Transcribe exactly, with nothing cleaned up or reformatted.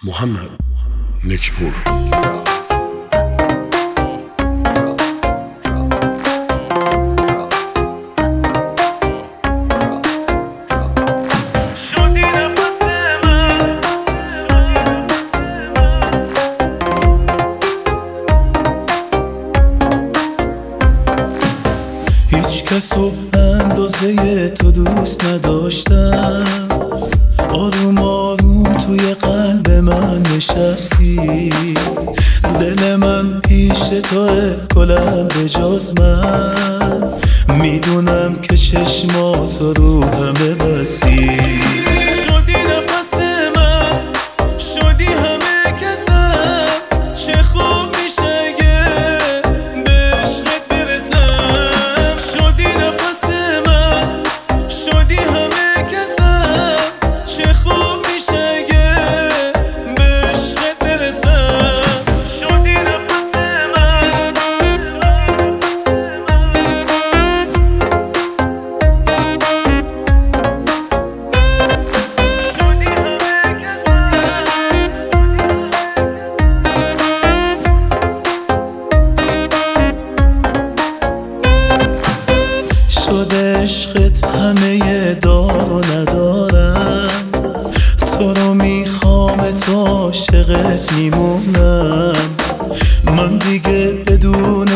محمد نکپور. هیچ کسو اندازه تو دوست نداشتم، آروم آروم توی قلب من نشستی، دل من پیش توه کلم به جز من، میدونم که چشمات رو همه بستی. شدی نفس من، شدی همه کسم، چه خوب میشه اگه به عشقت برسم. شدی نفس من، شدی همه کسم، چه خوب میشه اگه به عشقت برسم. شدی نفس من، شده عشقت همه دار و ندارم، تو رو میخوام تو عاشقت میمونم، من دیگه بدون